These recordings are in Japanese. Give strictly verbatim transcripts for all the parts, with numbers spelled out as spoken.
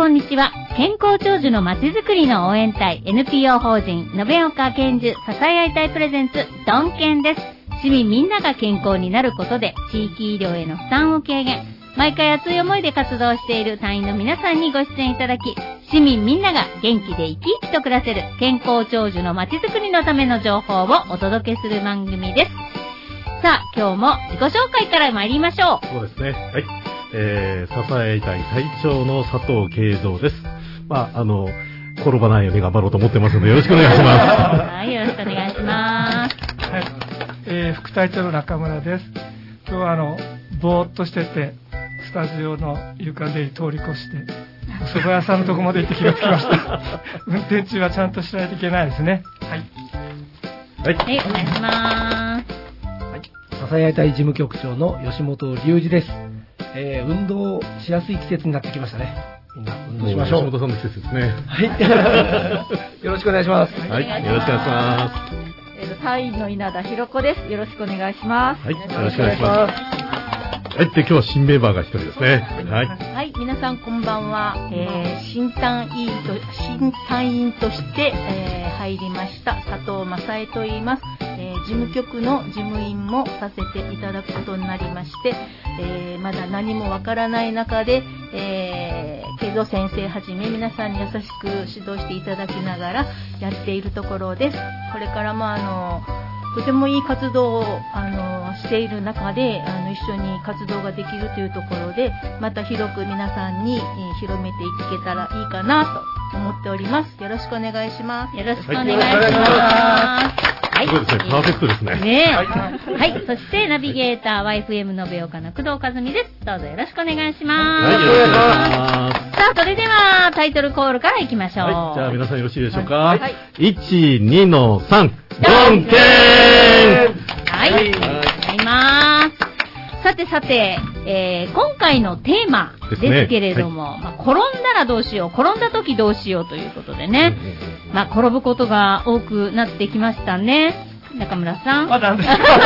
こんにちは。健康長寿のまちづくりの応援隊 エヌピーオー 法人延岡健寿支え合い隊プレゼンツドンケンです。市民みんなが健康になることで地域医療への負担を軽減。毎回熱い思いで活動している隊員の皆さんにご出演いただき、市民みんなが元気で生き生きと暮らせる健康長寿のまちづくりのための情報をお届けする番組です。さあ、今日も自己紹介から参りましょう。 そうですね。はい。えー、支え隊隊長の佐藤慶三です。まあ、あの、転ばないように頑張ろうと思ってますので、よろしくお願いします。 はい、よろしくお願いします。 はい。えー、副隊長の中村です。今日はあの、ぼーっとしてて、スタジオの床で通り越して、お蕎麦屋さんのとこまで行って気がつきました。運転中はちゃんとしないといけないですね。はい。 はい、はい、お願いします。 はい。支え合い隊事務局長の吉本隆二です。えー、運動しやすい季節になってきましたね。みんな運動しましょう。 吉本さんの季節ですね。 はい。よろしくお願いします。 はい、よろしくお願いします。 えー、隊員の稲田ひろ子です。よろしくお願いします。 はい、よろしくお願いします。はい、で今日は新メンバーが一人ですね。はい。 はい、皆さんこんばんは。えー、新隊員と新隊員として、えー、入りました佐藤正恵と言います。えー、事務局の事務員もさせていただくことになりまして、えー、まだ何もわからない中で、えー、慶三先生はじめ皆さんに優しく指導していただきながらやっているところです。これからもあのとてもいい活動をあのしている中であの一緒に活動ができるというところで、また広く皆さんに、えー、広めていけたらいいかなと思っております。よろしくお願いします。 よろしくお願いします。はい、 そうですね、パーフェクトですね。 ねえ、はい、はい、そしてナビゲーター ワイエフエム 延岡の工藤和美です。どうぞよろしくお願いします。 はい、よろしくお願いします。 さあ、それではタイトルコールからいきましょう。 はい、じゃあ皆さんよろしいでしょうか。 はい、 いち、にのさん、ドンケーン。 はい、ありがとうございます。さてさて、えー、今回のテーマですけれども、ね、はい、まあ、転んだらどうしよう、転んだ時どうしようということでね、まあ、転ぶことが多くなってきましたね。中村さん。 まだ違う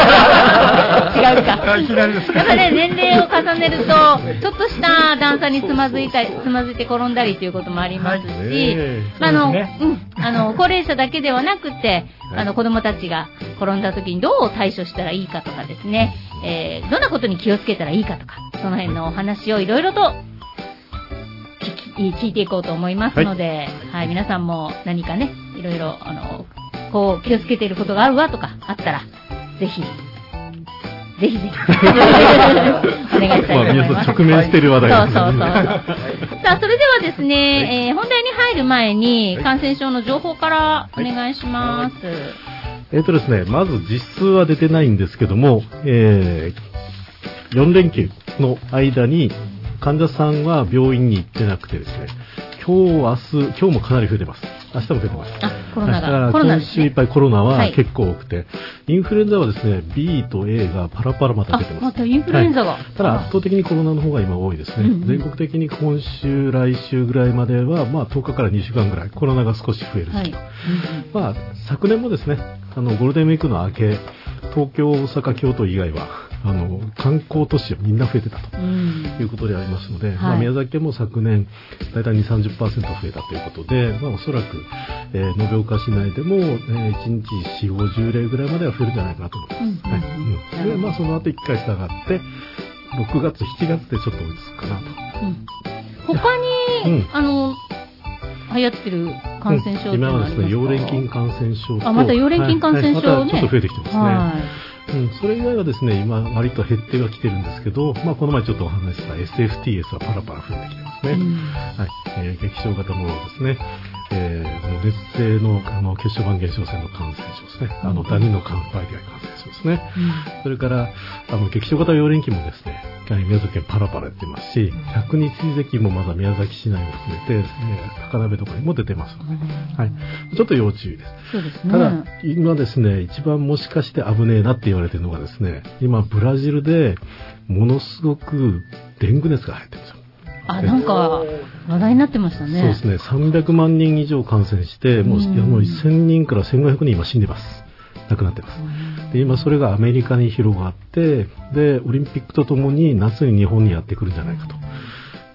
か。 いきなりですか。 やっぱね、年齢を重ねると、ちょっとした段差につまずいたり、つまずいて転んだりということもありますし、はい、まあ、あの、ね、うん、あの、高齢者だけではなくて、あの、子供たちが転んだ時にどう対処したらいいかとかですね、えー、どんなことに気をつけたらいいかとか、その辺のお話をいろいろと聞, 聞いていこうと思いますので、はい、はい、皆さんも何かね、いろいろ、あの、こう気をつけていることがあるわとかあったら、ぜひ、ぜひぜひ、お願いしたいと思います。まあ、皆さん直面している話題ですね。 そうそうそう。さあ、それではですね、えー、本題に入る前に、感染症の情報からお願いします。はいはい、 えーとですね、まず実数は出てないんですけども、えー、よん連休の間に患者さんは病院に行ってなくてですね、今日、明日、今日もかなり増えてます。明日も増えてます。 あ、コロナが。 だから今週いっぱいコロナは結構多くて、はい、インフルエンザはですね、B と A がパラパラまた出てます。 またインフルエンザが。はい、 ただ圧倒的にコロナの方が今多いですね。うんうん、全国的に今週、来週ぐらいまでは、まあとおかからにしゅうかんぐらいコロナが少し増える時期と。はい、うんうん、まあ昨年もですね、あのゴールデンウィークの明け、東京、大阪、京都以外は、あの観光都市はみんな増えてたということでありますので、うん、まあ、宮崎県も昨年だいたいにじゅう、さんじゅっパーセント 増えたということで、まあ、おそらく、えー、延岡市内でも、えー、いちにちよんじゅう、ごじゅう例ぐらいまでは増えるんじゃないかなと思います。うんはいうん、で、まあ、その後いっかい下がって、ろくがつ、しちがつでちょっと落ち着くかなと。 うん、他に、うん、あの流行ってる感染症っていうのはありますか？ 今はですね、溶連菌感染症と、 あ、また溶連菌感染症ね、はいはい、 またちょっと増えてきてますね。 はいうん、それ以外はですね、今割と減ってはきてるんですけど、まあこの前ちょっとお話しした エスエフティーエス はパラパラ増えてきてますね。うん、はい、えー、劇症型のですね、えー、熱性のあの血小板減少性の感染症ですね。あのダニの感媒介感染症ですね。うん、それからあの劇症型溶連菌もですね、宮崎県パラパラやってますし、百日咳もまだ宮崎市内も含めて、えー、高鍋とかにも出てますので、はい、ちょっと要注意です。 そうですね。 ただ今ですね、一番もしかして危ねえなって言われてるのがですね、今ブラジルでものすごくデング熱が流行ってるんですよ。 あ、なんか話題になってましたね。 そうですね、さんびゃくまんにん以上感染して、もう、うん、もうせんにんからせんごひゃくにん今死んでます。亡くなってます。で、今それがアメリカに広がって、でオリンピックとともに夏に日本にやってくるんじゃないかと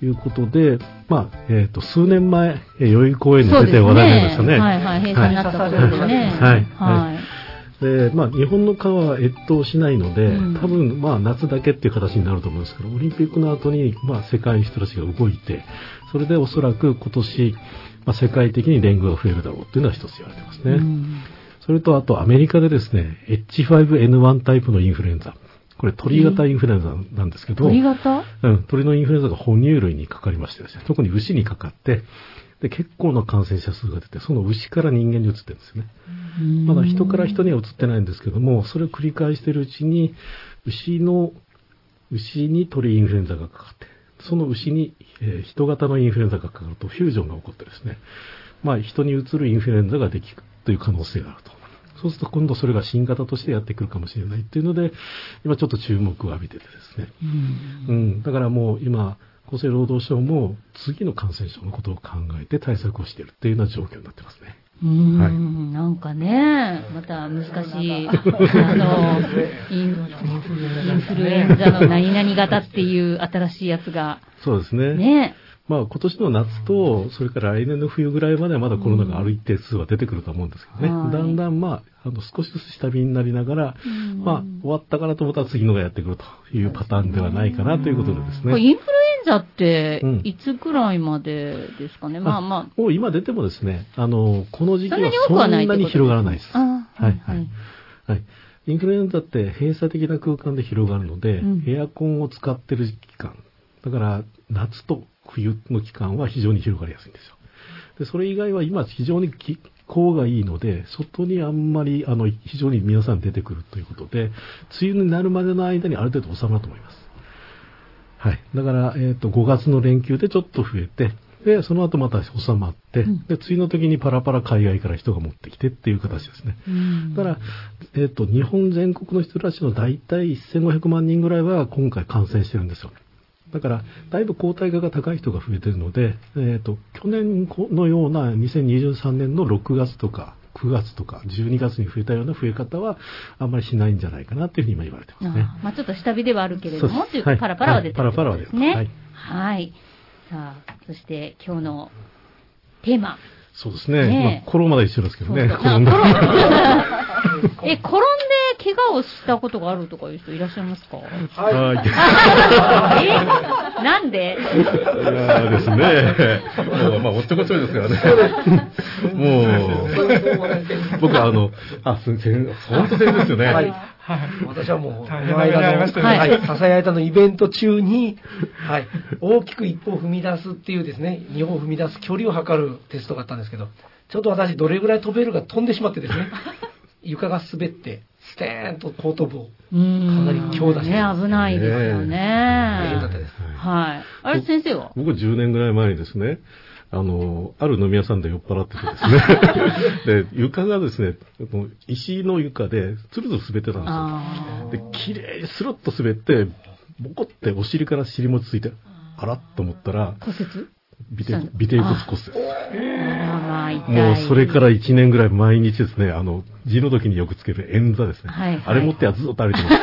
いうことで、まあ、えっ、ー、と、数年前、代々木公園に出て話題になりましたね。ねはいはい、閉鎖になったことですね。 はい。はい。で、まあ、日本の川は越冬しないので、うん、多分、まあ、夏だけっていう形になると思うんですけど、オリンピックの後に、まあ、世界の人たちが動いて、それでおそらく今年、まあ、世界的にデングが増えるだろうっていうのは一つ言われてますね。うん、それと、あと、アメリカでですね、エイチファイブエヌワン タイプのインフルエンザ。これ鳥型インフルエンザなんですけど、 鳥型？ うん、鳥のインフルエンザが哺乳類にかかりましてですね、特に牛にかかって、で結構な感染者数が出て、その牛から人間に移ってるんですよね。まだ人から人には移ってないんですけども、それを繰り返しているうちに、牛の、牛に鳥インフルエンザがかかって、その牛に、えー、人型のインフルエンザがかかるとフュージョンが起こってですね、まあ人に移るインフルエンザができるという可能性があると。そうすると今度それが新型としてやってくるかもしれないっていうので、今ちょっと注目を浴びててですね。うん、うん。だからもう今、厚生労働省も次の感染症のことを考えて対策をしているっていうような状況になってますね。 うーん、はい、なんかね、また難しい、あの、イン、インフルエンザの何々型っていう新しいやつが。 そうですね。ね。まあ今年の夏と、それから来年の冬ぐらいまではまだコロナがある一定数は出てくると思うんですけどね。うん、だんだんまあ、あの少しずつ下火になりながら、うん、まあ終わったからと思ったら次のがやってくるというパターンではないかなということでですね。 これインフルエンザっていつぐらいまでですかね。うん、まあまあ。 もう今出てもですね、あの、この時期はそんなに広がらないです。はいはい。はい。インフルエンザって閉鎖的な空間で広がるので、うん、エアコンを使ってる期間。だから夏と冬の期間は非常に広がりやすいんですよ。で、それ以外は今非常に気候がいいので、外にあんまり、あの、非常に皆さん出てくるということで、梅雨になるまでの間にある程度収まると思います。はい。だから、えっと、ごがつの連休でちょっと増えて、で、その後また収まって、うん、で、梅雨の時にパラパラ海外から人が持ってきてっていう形ですね。うん、だから、えっと、日本全国の人たちの大体せんごひゃくまんにんぐらいは今回感染してるんですよ。だから、だいぶ抗体価が高い人が増えているので、えっと、去年のようなにせんにじゅうさんねんのろくがつとかくがつとかじゅうにがつに増えたような増え方はあんまりしないんじゃないかなというふうに今言われてますね。 あまあちょっと下火ではあるけれども、というかパラパラは出てるんですね。パラパラは出てます。はい。はい。さあ、そして今日のテーマ。 そうですね。ねまあ、転んだ一緒ですけどね。転んだ。え、転んで怪我をしたことがあるとかいう人いらっしゃいますか？ はい。 えなんで？ いやですね。もう、まあ、おっちょこちょいですからね。もう、僕はあの、あ、すみません、本当ですよね。はい。 はい、私はもう、この間の、はい、ささやいたのイベント中に、はい、大きく一歩踏み出すっていうですね、二歩踏み出す距離を測るテストがあったんですけど、ちょっと私どれぐらい飛べるか飛んでしまってですね、床が滑って、ステーンと後頭部をかなり強打して、 ね、危ないですよね。 大変だったです。 はい。あれ先生は？ 僕じゅうねんぐらい前にですね、あの、ある飲み屋さんで酔っ払っててですね。で、床がですね、石の床でつるつる滑ってたんですよ。で、綺麗にスルッと滑って、ボコってお尻から尻餅ついて、あらっと思ったら、 骨折尾て尾てい骨骨折。 もうそれからいちねんぐらい毎日ですね、あの、字の時によくつける円座ですね。はいはい、あれ持ってはずっと歩いてます。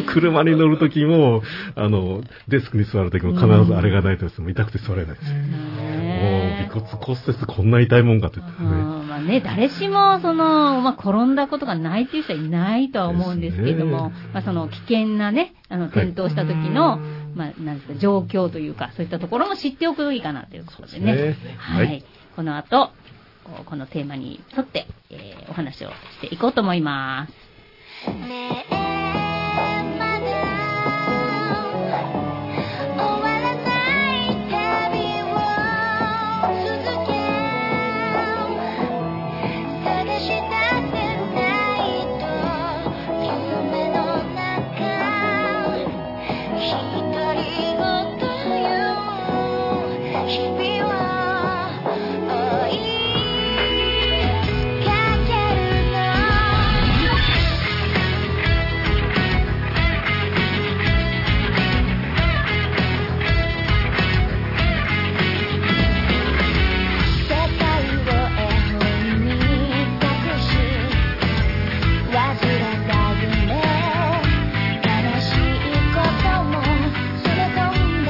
車に乗る時も、あの、デスクに座る時も必ずあれがないとですね、痛くて座れないです。もう、尾骨骨折こんな痛いもんかって言ってね。 まあね、誰しも、その、まあ、転んだことがないっていう人はいないとは思うんですけども、ね、まあ、その危険なね、あの、転倒した時の、はいまあ、なんですか、状況というか、そういったところも知っておくといいかなということでね。でねはい、はい。この後、このテーマに沿って、えー、お話をしていこうと思います。ねえ「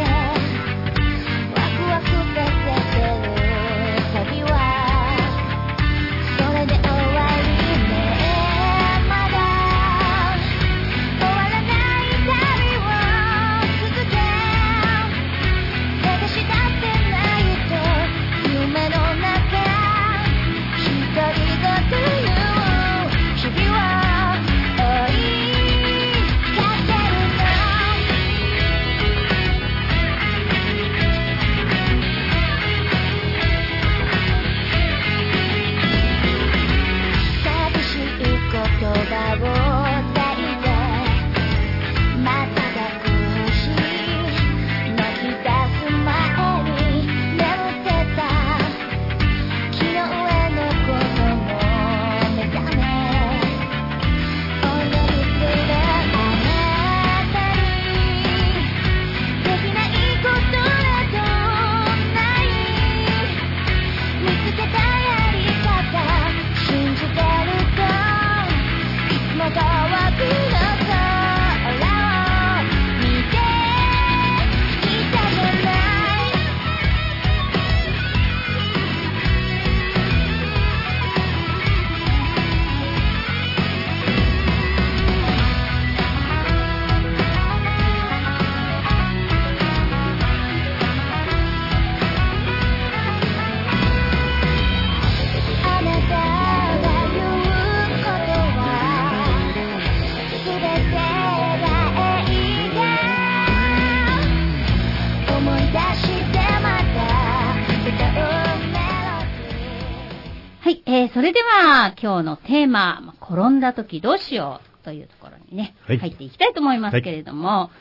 ー、それでは今日のテーマ、転んだ時どうしようというところにね、はい、入っていきたいと思いますけれども、はい、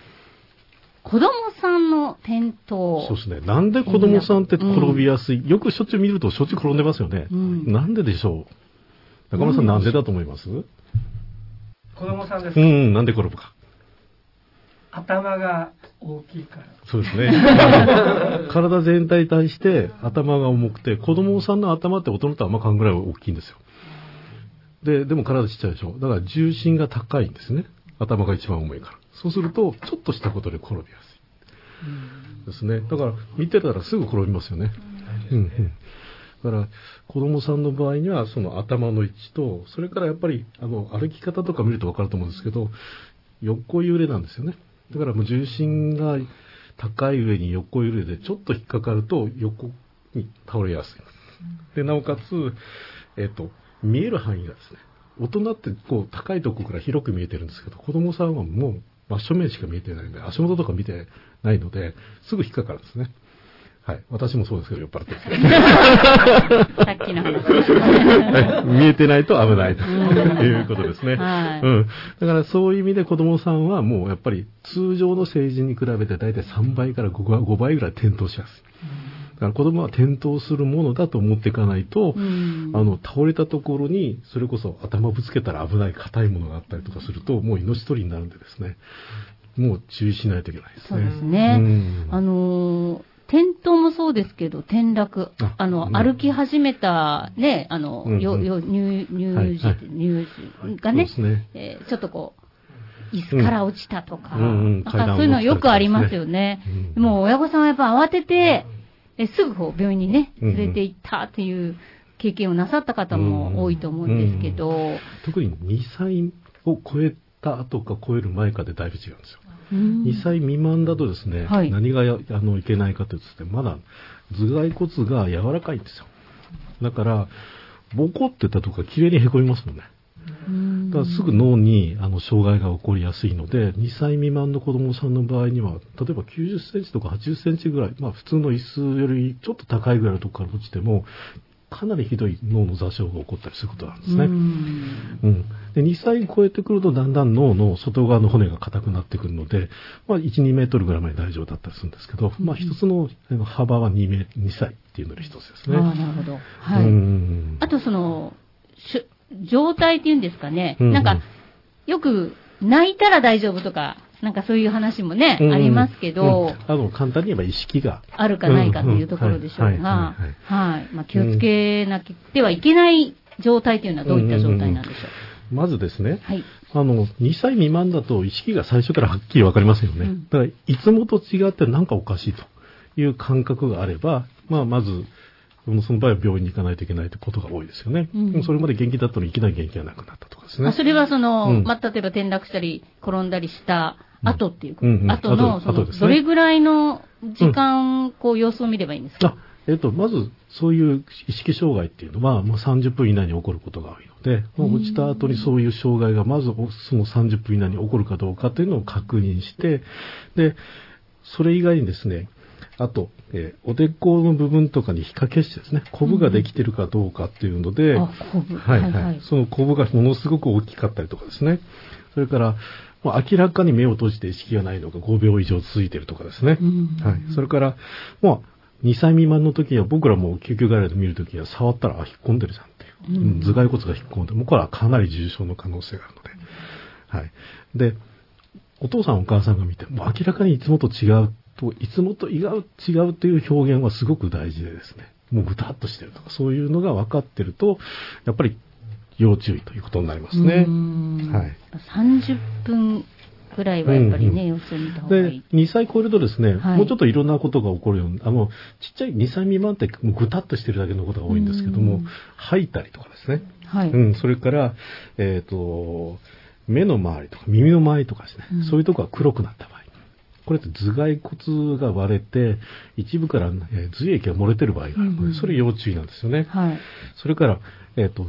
子供さんの転倒。 そうですね。なんで子供さんって転びやすい、うん、よくしょっちゅう見るとしょっちゅう転んでますよね。うん、なんででしょう。中村さん、なんでだと思います？ 子供さんですか？ うん、なんで転ぶか。 頭が大きいから。 そうですね。体全体に対して頭が重くて、子供さんの頭って大人とあんま変わんぐらい大きいんですよ。で、でも体ちっちゃいでしょ。だから重心が高いんですね。頭が一番重いから。そうすると、ちょっとしたことで転びやすい。ですね。だから、見てたらすぐ転びますよね。うんうん。だから、子供さんの場合には、その頭の位置と、それからやっぱり、あの、歩き方とか見るとわかると思うんですけど、横揺れなんですよね。だからもう重心が高い上に横揺れでちょっと引っかかると横に倒れやすい。で、なおかつ、えっと、見える範囲がですね、大人ってこう高いところから広く見えてるんですけど、子供さんはもう真正面しか見えてないので、足元とか見てないので、すぐ引っかかるんですね。はい。私もそうですけど、酔っ払ってる。 さっきの話ですね。 はい。見えてないと危ないということですね。はい。うん。だからそういう意味で子供さんはもうやっぱり通常の成人に比べて大体さんばいからごばいぐらい転倒しやすい。だから子供は転倒するものだと思っていかないと、あの、倒れたところに、それこそ頭ぶつけたら危ない硬いものがあったりとかすると、もう命取りになるんでですね、もう注意しないといけないですね。 そうですね。うん、あのー、転倒もそうですけど、転落。あ、あの、うん、歩き始めた、ね、あの、うんうん、よ、よ、乳、乳児、はい、乳児がね、ねえー、ちょっとこう、椅子から落ちたとか、うんうん、なんかそういうのよくありますよね。うん、もう親御さんはやっぱ慌てて、えすぐこう病院にね、連れて行ったっていう経験をなさった方も多いと思うんですけど。うんうんうん、 特ににさいを超えた後か超える前かでだいぶ違うんですよ。にさい未満だとですね、はい、何がやあのいけないかというとですね、まだ頭蓋骨が柔らかいんですよ。だから、ボコって言ったところが綺麗にへこみますもんね。だからすぐ脳にあの障害が起こりやすいので、にさい未満の子供さんの場合には、例えばきゅうじゅっセンチとかはちじゅっセンチぐらい、まあ普通の椅子よりちょっと高いぐらいのところから落ちても、かなりひどい脳の挫傷が起こったりすることなんですね。うんうん、でにさい超えてくるとだんだん脳の外側の骨が硬くなってくるので、まあ、いち、にメートルぐらいまで大丈夫だったりするんですけど、うん、まあ一つの幅はにメにさいっていうのが一つですね。 ああ、なるほど。はい。うんあとその、状態っていうんですかね、うんうん、なんか、よく泣いたら大丈夫とか、なんかそういう話もね、うん、ありますけど、うん、 あの簡単に言えば意識があるかないかというところでしょうが、はい。まあ気をつけなきゃはいけない状態というのはどういった状態なんでしょう。 うんうんうん、まずですね、はい、あのにさい未満だと意識が最初からはっきりわかりますよね。うん、だからいつもと違ってなんかおかしいという感覚があれば、まあまずその場合は病院に行かないといけないということが多いですよね。うん、それまで元気だったのにいきなり元気がなくなったとかですね。 あそれはその、うん、まあ、例えば転落したり転んだりした後っていうこと、うんうん、後の、その、ね、どれぐらいの時間、うん、こう様子を見ればいいんですか？ あ、えっと、まず、そういう意識障害っていうのは、まあ、さんじゅっぷん以内に起こることが多いので、まあ、落ちた後にそういう障害がまずそのさんじゅっぷん以内に起こるかどうかというのを確認して、で、それ以外にですね、あと、えー、おでこの部分とかに皮下結晶ですね。コブができてるかどうかっていうので、うん、あ、コブ。はいはい、はい。そのコブがものすごく大きかったりとかですね。それから、もう明らかに目を閉じて意識がないのがごびょう以上続いているとかですね。うん、はい。それから、もうにさい未満の時は僕らも救急外来で見る時は触ったら、あ、引っ込んでるじゃんっていう。うん、頭蓋骨が引っ込んでる。もうこれはかなり重症の可能性があるので。はい。で、お父さんお母さんが見て、もう明らかにいつもと違う。いつもと違う、違うという表現はすごく大事でですね、もうぐたっとしてるとか、そういうのが分かってると、やっぱり要注意ということになりますね。はい。 さんじゅっぷんぐらいはやっぱりね、様子を見た方がいい。 で、にさい超えるとですね、はい、もうちょっといろんなことが起こるように、あの、ちっちゃいにさい未満ってもうぐたっとしてるだけのことが多いんですけども、吐いたりとかですね。はい。うん、それから、えっと、目の周りとか耳の周りとかですね、うん、そういうところが黒くなった場合。これって頭蓋骨が割れて、一部から、えー、髄液が漏れてる場合があるので、うんうん、それ要注意なんですよね。はい。それから、えっと、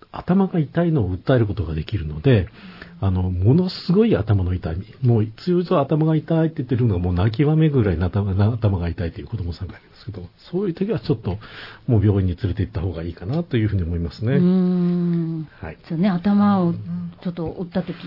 頭が痛いのを訴えることができるので、あの、ものすごい頭の痛み。もう、通常頭が痛いって言ってるのがもう泣きわめぐらい頭が頭が痛いという子供さんがいるんですけど、そういう時はちょっともう病院に連れて行った方がいいかなというふうに思いますね。うーん。はい。そうね、頭をちょっと打った時って、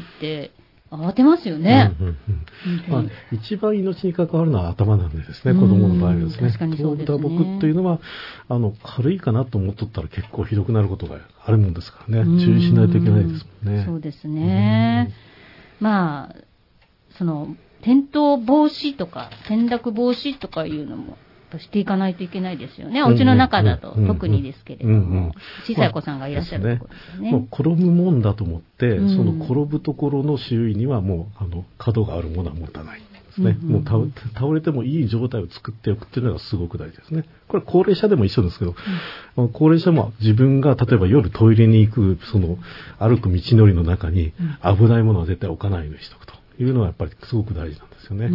慌てますよね。うんうんうんまあ、一番命に関わるのは頭なんでですね、子供の場合はですね。 確かにそうですね。 打撲というのは、あの、軽いかなと思っとったら結構ひどくなることがあるもんですからね。注意しないといけないですもんね。 そうですね。まあ、その、転倒防止とか、転落防止とかいうのも、していかないといけないですよね。お家の中だと特にですけれども、うんうん、小さいお子さんがいらっしゃるところですね。 まあ、転ぶもんだと思って、うん、その転ぶところの周囲にはもうあの角があるものは持たないんですね。うんうんうん、もう倒れてもいい状態を作っておくっていうのがすごく大事ですね。これ高齢者でも一緒ですけど、うん、高齢者も自分が例えば夜トイレに行くその歩く道のりの中に危ないものは絶対置かないようにしておくというのはやっぱりすごく大事なんですよね。うん、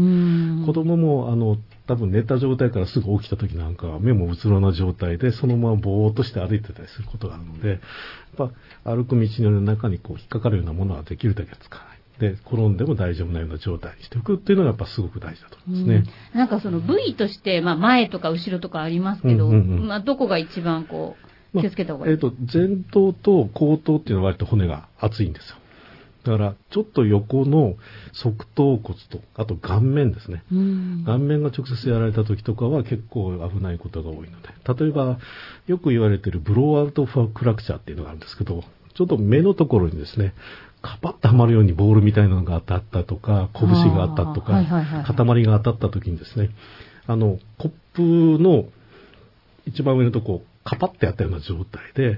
子供もあの多分寝た状態からすぐ起きた時なんかは目もうつろな状態でそのままぼーっとして歩いてたりすることがあるので、やっぱ歩く道のりの中にこう引っかかるようなものはできるだけ使わない。で、転んでも大丈夫なような状態にしておくっていうのがやっぱすごく大事だと思いますね。 うん、なんかその部位として、まあ前とか後ろとかありますけど、うんうんうん、まあどこが一番こう気をつけた方がいい、 まあ、えっと、前頭と後頭っていうのは割と骨が厚いんですよ。だから、ちょっと横の側頭骨と、あと顔面ですね。うん、顔面が直接やられた時とかは結構危ないことが多いので。例えば、よく言われているブローアウトクラクチャーっていうのがあるんですけど、ちょっと目のところにですね、カパッとはまるようにボールみたいなのが当たったとか、拳が当たったとか、はいはいはいはい、塊が当たった時にですね、あの、コップの一番上のところ、カパッとやったような状態で、うん、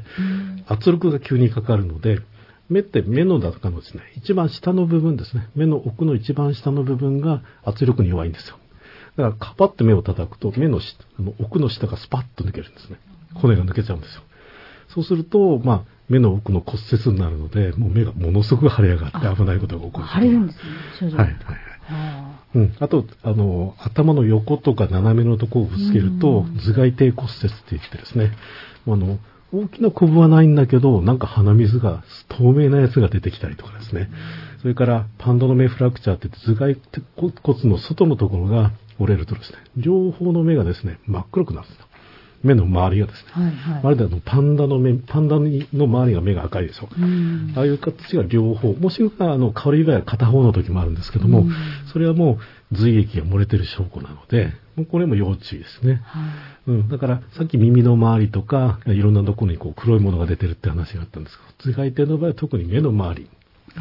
圧力が急にかかるので、目って目の中のですね、一番下の部分ですね。目の奥の一番下の部分が圧力に弱いんですよ。だからカパッと目を叩くと、目の下、あの奥の下がスパッと抜けるんですね。骨が抜けちゃうんですよ。そうすると、まあ、目の奥の骨折になるので、もう目がものすごく腫れ上がって危ないことが起こる。 腫れるんですね。 はいはいはい。うん、あと、あの、頭の横とか斜めのところをぶつけると、頭蓋底骨折って言ってですね、あの、大きなコブはないんだけど、なんか鼻水が透明なやつが出てきたりとかですね。それからパンダの目フラクチャーって言って頭蓋骨の外のところが折れるとですね、両方の目がですね、真っ黒くなるんですよ。目の周りがですね。はいはい、あれだとパンダの目、パンダの周りが目が赤いでしょ。ああいう形が両方、もしくはあの、香りが片方の時もあるんですけども、それはもう髄液が漏れてる証拠なので、これも要注意ですね。はいうん、だから、さっき耳の周りとか、いろんなところにこう黒いものが出てるって話があったんですけど、頭蓋底の場合は特に目の周り、はい、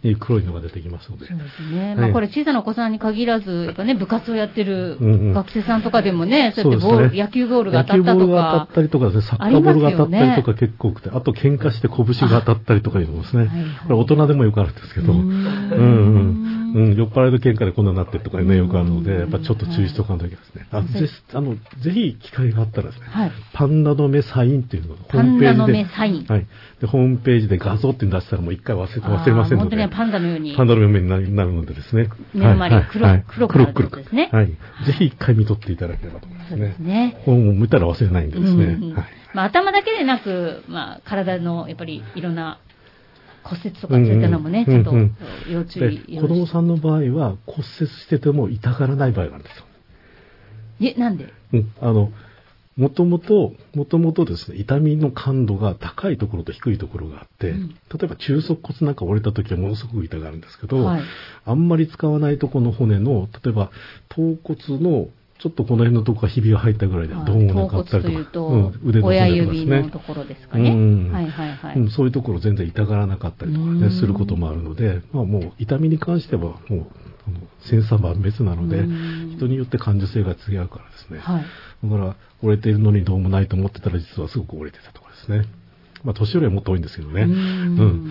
うん、黒いのが出てきますので。 そうですね。はい、まあこれ小さなお子さんに限らず、やっぱね、部活をやってる学生さんとかでもね、うんうん、そうやってボール、ね、野球ボールが当たったとか。野球ボールが当たったりとかですね、サッカーボールが当たったりとか結構多くて、あ,、ね、あと喧嘩して拳が当たったりとかいうのもですね、はいはい、これ大人でもよくあるんですけど、うんうんうんうん、酔っ払いの喧嘩でこんなになってるとかね、よくあるので、やっぱちょっと注意しておかないといけないですね。あぜあのぜひ機会があったらですね、はい、パンダの目サインっていうのをホームページで、パンダの目サイン、はい、でホームページで画像っていうの出したらもう一回忘れ忘れませんので、本当にパンダのように、 パンダのようになるのでですね、 目の周り黒、はい、黒くなるんですね。 はい、ぜひ一回見とっていただければと思いますね。そうですね。本を見たら忘れないんでですね。うんうんはい、 まあ頭だけでなく、まあ体のやっぱりいろんな骨折とかそういったのもね、うんうん、ちょっと要注意。 子供さんの場合は骨折してても痛がらない場合があるんですよ。 え、なんで？ うん、あの、もともと、もともとですね、痛みの感度が高いところと低いところがあって、うん、例えば中足骨なんか折れた時はものすごく痛がるんですけど、はい、あんまり使わないところの骨の、例えば頭骨のちょっとこの辺のところがひびが入ったぐらいでどうもなかったりとか、 頭骨というと、うん、腕の骨とかですね、親指のところですかね、うんはいはいはいうん、 そういうところ全然痛がらなかったりとかねすることもあるので、まあ、もう痛みに関してはもうあの千差万別なので人によって感受性が違うからですね、はい、だから折れているのにどうもないと思ってたら実はすごく折れてたとかですね、まあ年寄りはもっと多いんですけどね、うん、うん、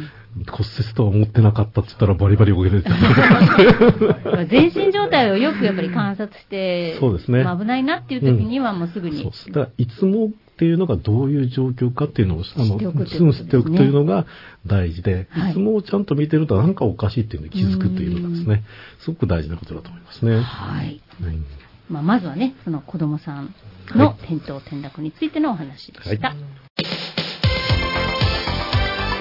骨折とは思ってなかったって言ったらバリバリ折れてた全身状態をよくやっぱり観察して、 そうですね、 まあ、危ないなっていう時にはもうすぐに、 うん、そうだからいつもっていうのがどういう状況かっていうのをあのすぐ知っておくというのが大事で、はい、いつもをちゃんと見てるとなんかおかしいっていうのに気づくというのがですねすごく大事なことだと思いますね。 はい、うんまあ、まずはねその子どもさんの転倒転落についてのお話でした。はいはい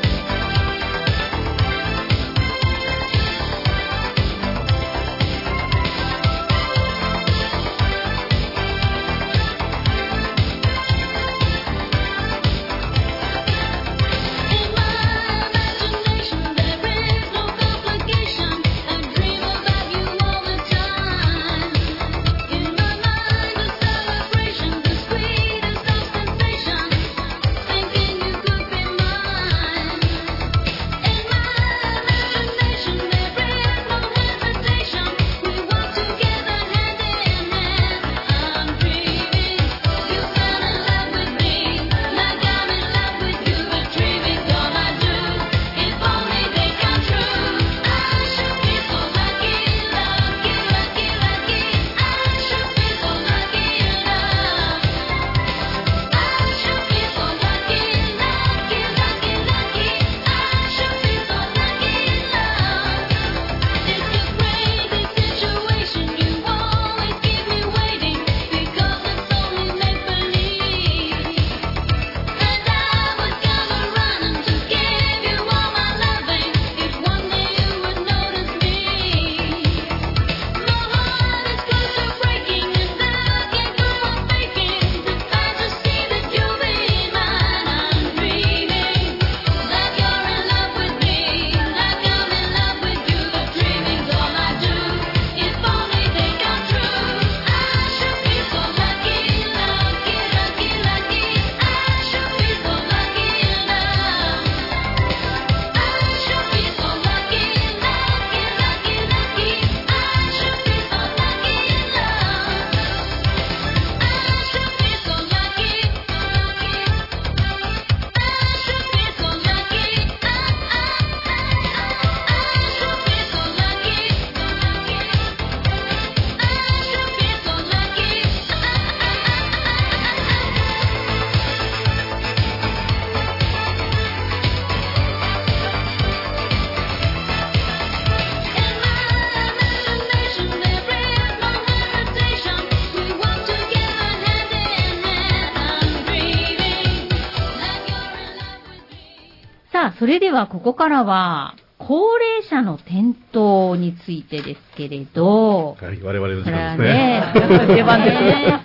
それではここからは、高齢者の転倒についてですけれど、 はい、我々の時間ですね。 ね出番ですね。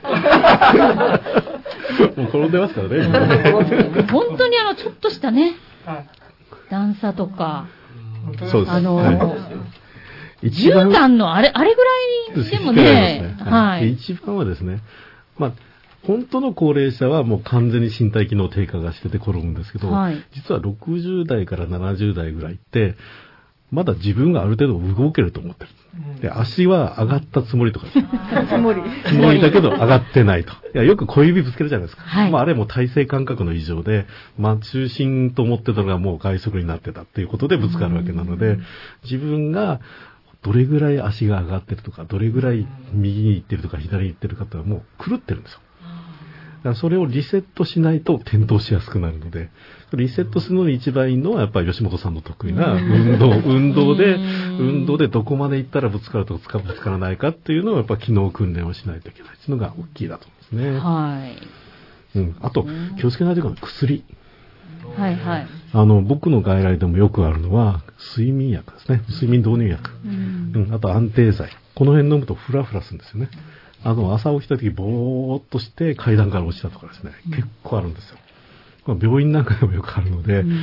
もう転んでますからね。 本当にあの、ちょっとしたね、段差とか、 そうです。 あの、 はい、 じゅうだんのあれ、あれぐらいでもね、 はい。一番はですね、まあ、本当の高齢者はもう完全に身体機能低下がしてて転ぶんですけど、はい、実はろくじゅう代からななじゅう代ぐらいって、まだ自分がある程度動けると思ってる。で、足は上がったつもりとかです。 つもり。 つもりだけど上がってないと。いや、よく小指ぶつけるじゃないですか。 はい、 まあ、あれも体勢感覚の異常で、まあ、中心と思ってたのがもう外側になってたっていうことでぶつかるわけなので、自分がどれぐらい足が上がってるとか、どれぐらい右に行ってるとか左に行ってるかってのはもう狂ってるんですよ。だからそれをリセットしないと転倒しやすくなるので、リセットするのに一番いいのはやっぱり吉本さんの得意な運動、運動で、運動でどこまで行ったらぶつかるとかぶつからないかっていうのをやっぱ機能訓練をしないといけないっていうのが大きいだと思うんですね。 はい。 うん。あと、気をつけないといけない薬。 はいはい。 あの、僕の外来でもよくあるのは、睡眠薬ですね。睡眠導入薬。うん、あと安定剤。この辺飲むとフラフラするんですよね。あの、朝起きた時ぼーっとして階段から落ちたとかですね。結構あるんですよ。病院なんかでもよくあるので、うん、うん、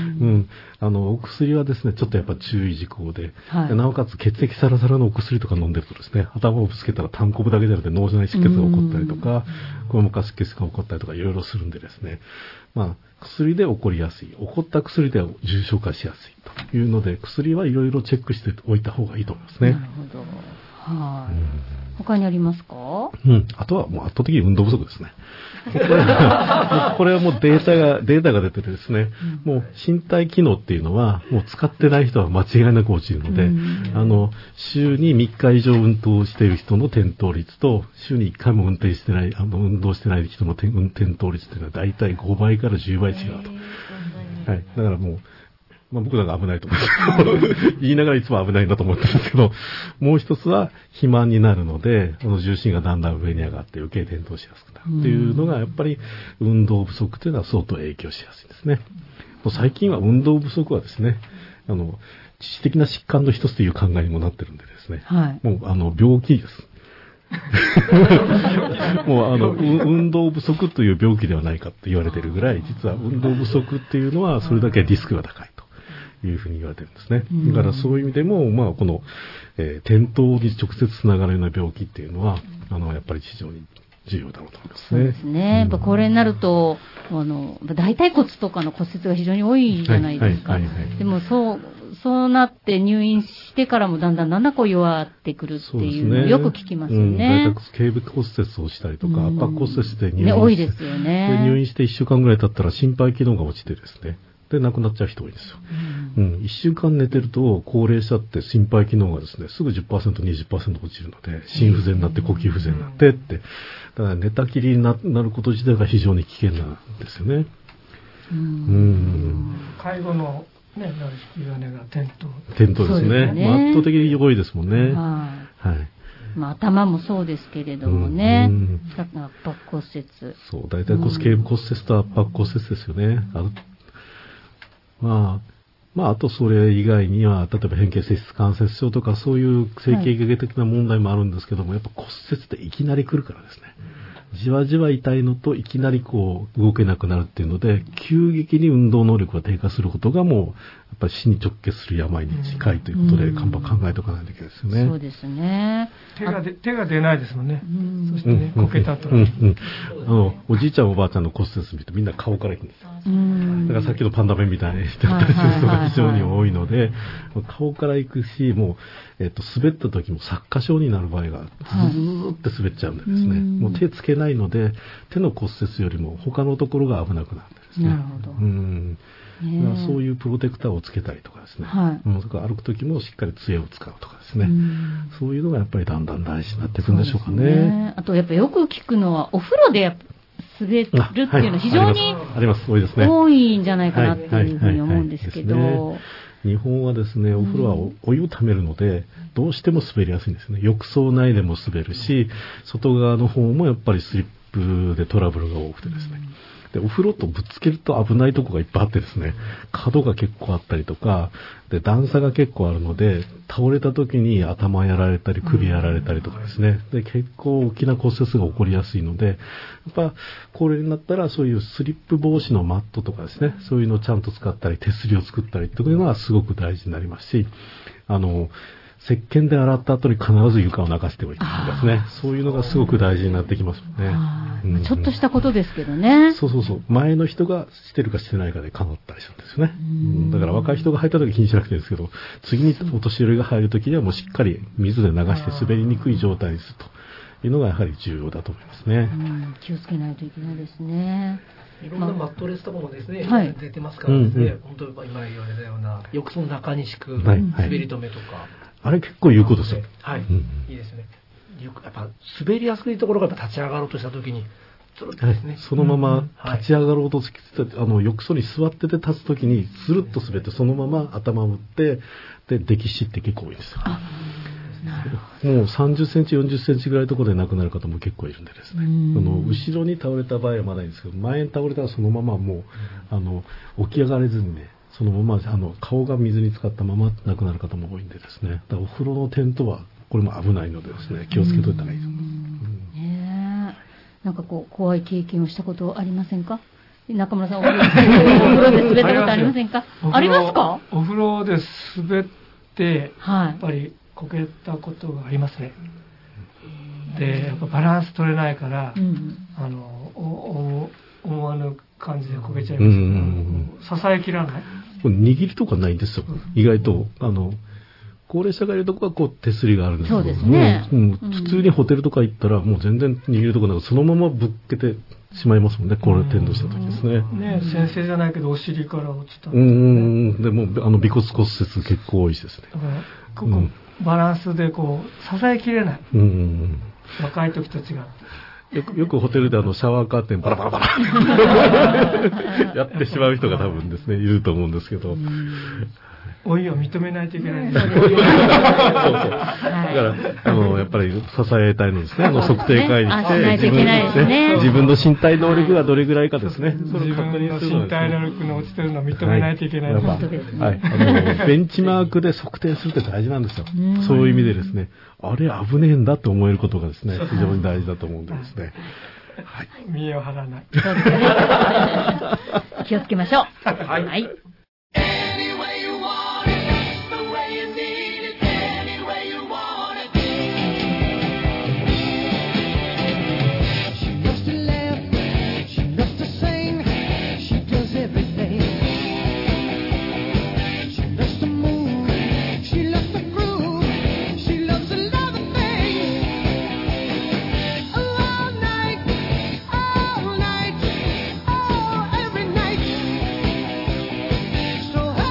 あの、お薬はですね、ちょっとやっぱ注意事項で、はい、でなおかつ血液サラサラのお薬とか飲んでるとですね、頭をぶつけたら痰こぶだけじゃなくて脳内出血が起こったりとか、硬膜下出血が起こったりとかいろいろするんでですね、まあ、薬で起こりやすい、起こった薬で重症化しやすいというので、薬はいろいろチェックしておいた方がいいと思いますね。 なるほど。はい、うん。他にありますか？ うん。あとはもう圧倒的に運動不足ですね。これは、これはもうデータが、データが出ててですね、うん、もう身体機能っていうのは、もう使ってない人は間違いなく落ちるので、うん、あの、週にみっか以上運動している人の転倒率と、週にいっかいも運転してない、あの、運動してない人の転倒率っていうのは大体ごばいからじゅうばい違うと。はい。だからもう、まあ僕なんか危ないと思うんですけど、言いながらいつも危ないんだと思ってるんですけど、もう一つは肥満になるので、あの重心がだんだん上に上がって余計転倒しやすくなるっていうのが、やっぱり運動不足というのは相当影響しやすいですね。もう最近は運動不足はですね、あの、知識的な疾患の一つという考えにもなってるんでですね、はい、もうあの病気です。もうあの運動不足という病気ではないかと言われているぐらい、実は運動不足っていうのはそれだけリスクが高いというふうに言われてるんですね。だからそういう意味でも、まあこの、えー、転倒に直接つながるような病気っていうのは、あのやっぱり非常に重要だろうと思いますね。 そうですね。やっぱ高齢になると、あの大腿骨とかの骨折が非常に多いじゃないですか。でもそうそうなって入院してからもだんだんだんだんこう弱ってくるっていうのをよく聞きますよね。 大腿骨頸部骨折をしたりとか、圧迫骨折で入院して、 ね、多いですよね。 で入院していっしゅうかんぐらい経ったら心肺機能が落ちてですね。で亡くなっちゃう人多いんですよ。うん。うん、いっしゅうかん寝てると高齢者って心肺機能がですね、すぐ じゅっパーセント、にじゅっパーセント 落ちるので、心不全になって呼吸不全になってって、だから寝たきりになること自体が非常に危険なんですよね。 うん。うん介護のね、弱音が転倒。 転倒ですね。ですね、まあ、圧倒的に多いですもんね。はい。はい。 まあ、頭もそうですけれどもね。うん、圧迫骨折。 そう、大体骨頸部骨折と圧迫骨折ですよね。あまあ、まあ、あとそれ以外には、例えば変形性質関節症とかそういう整形外科的な問題もあるんですけども、はい、やっぱ骨折っていきなり来るからですね。じわじわ痛いのといきなりこう動けなくなるっていうので、急激に運動能力が低下することがもうやっぱり死に直結する病に近いということで、考えておかないといけないですよね。 そうですね。 手がで手が出ないですもんね。そしてね、こけたと、うんうん、あのおじいちゃんおばあちゃんの骨折見るとみんな顔からいくんですよ。だからさっきのパンダ弁みたいにしてたりする人が非常に多いので、顔からいくし、もうえっと滑った時も擦過傷になる場合がずーっと滑っちゃうんでですね、もう手つけないので手の骨折よりも他のところが危なくなるんですね。 なるほど。うん。 そういうプロテクターをつけたりとかですね、はい、うん、それから歩く時もしっかり杖を使うとかですね、うん、そういうのがやっぱりだんだん大事になっていくんでしょうか ね, ね。 あとやっぱよく聞くのはお風呂でやっぱ滑るっていうのは非常にあります、多いですね。 多いんじゃないかなっていうふうに思うんですけど。 日本はですね、お風呂はお湯をためるので、どうしても滑りやすいんですね。浴槽内でも滑るし、外側の方もやっぱりスリップでトラブルが多くてですね。で、お風呂とぶつけると危ないとこがいっぱいあってですね、角が結構あったりとか、で、段差が結構あるので、倒れた時に頭やられたり、首やられたりとかですね、で、結構大きな骨折が起こりやすいので、やっぱ、高齢になったらそういうスリップ防止のマットとかですね、そういうのをちゃんと使ったり、手すりを作ったりというのはすごく大事になりますし、あの、石鹸で洗った後に必ず床を流しておいてですね。そういうのがすごく大事になってきますね。 うん、ちょっとしたことですけどね。 そうそうそう。前の人がしてるかしてないかでかなったりするんですよね。うん、だから若い人が入った時気にしなくていいんですけど、次にお年寄りが入る時にはもうしっかり水で流して滑りにくい状態にするというのがやはり重要だと思いますね。 うん、気をつけないといけないですね。 いろんなマットレスとかもですね、まあ、出てますからですね、うんうん、本当に今言われたような、浴槽の中に敷く滑り止めとか。はいはい、 あれ結構有効ですよ。 はい、うん。いいですね。やっぱ滑りやすいところから立ち上がろうとしたときに、つるっとですね、はい。そのまま立ち上がろうとして、うん、あの浴槽に座ってて立つときに、スルッと滑ってそのまま頭を打って、で、溺死って結構多いんですよ。あ、なるほど。もうさんじゅっセンチ、よんじゅっセンチぐらいのところで亡くなる方も結構いるんでですね。あの後ろに倒れた場合はまだいいんですけど、前に倒れたらそのままもう、あの、起き上がれずにね、そのままあの顔が水に浸かったまま亡くなる方も多いんでですね。だからお風呂の転倒はこれも危ないのでですね、気をつけといた方がいいです。うん、 ねえ、なんかこう怖い経験をしたことありませんか？中村さん、お風呂で滑ったことありませんか？ありますか？ お風呂で滑って、はい、やっぱりこけたことがありますね。で、やっぱバランス取れないから、うん、あのお思わぬ感じでこけちゃいます。支えきらない。 握りとかないんですよ。意外とあの高齢者がいるとこはこう手すりがあるんですけど、 そうですね。 うん、普通にホテルとか行ったらもう全然握るとこなくそのままぶっけてしまいますもんね。これ転倒した時ですね。 ね、先生じゃないけどお尻から落ちた、ね。 うん、でもあの尾骨骨折結構多いですね。 だからここ、うん、バランスでこう支えきれない。うん、若い時と違って。 よく、よくホテルであのシャワーカーテンバラバラバラやってしまう人が多分ですね、いると思うんですけど。 老いを認めないといけないんですね。 そうそう。だから、あの、やっぱり支えたいのですね。あの、測定会に来て、自分の、ね、自分の身体能力がどれぐらいかですね。 それを確認するの、ね。身体能力の落ちてるのを認めないといけない。 はい。はい、あの、ベンチマークで測定するって大事なんですよ。そういう意味でですね、あれ危ねえんだって思えることがですね、非常に大事だと思うんでですね。 はい。見栄を張らない。 そうですね。気をつけましょう。はい。はい。 So